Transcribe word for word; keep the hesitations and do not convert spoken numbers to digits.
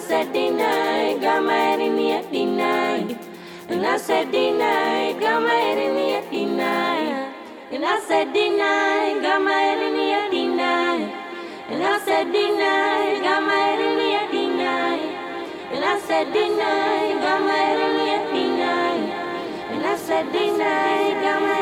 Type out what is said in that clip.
said deny, got my head in the air, deny. And I said deny, got my head in the air, deny. And I said deny, got my head in the air, deny. And I said deny, got my head in the air, deny. And I said deny, got my head in the air, deny. And I said deny, got my